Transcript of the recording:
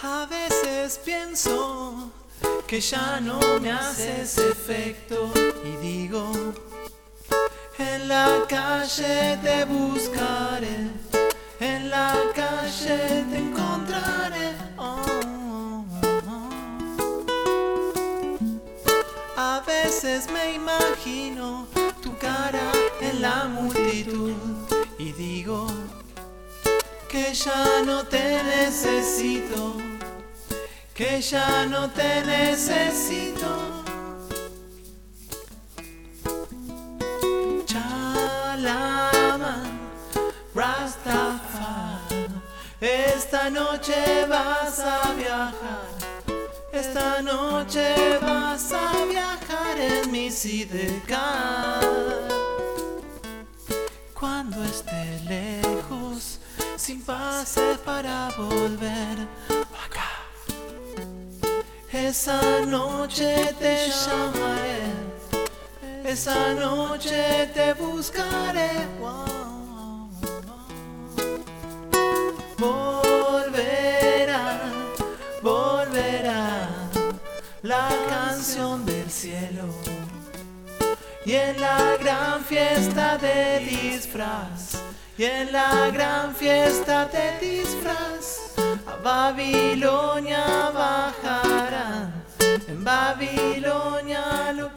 A veces pienso que ya no me haces efecto y digo, en la calle te buscaré, en la calle te encontraré. A veces me imagino tu cara en la multitud y digo que ya no te necesito, que ya no te necesito. Chalaman, Rastafari, esta noche vas a viajar, esta noche vas a viajar en mi sidecar. Cuando esté lejos, sin pase para volver acá, esa noche te llamaré, esa noche te buscaré. Volverá, volverá la canción del cielo, y en la gran fiesta de disfraz, y en la gran fiesta de disfraz, a Babilonia bajarán, en Babilonia lo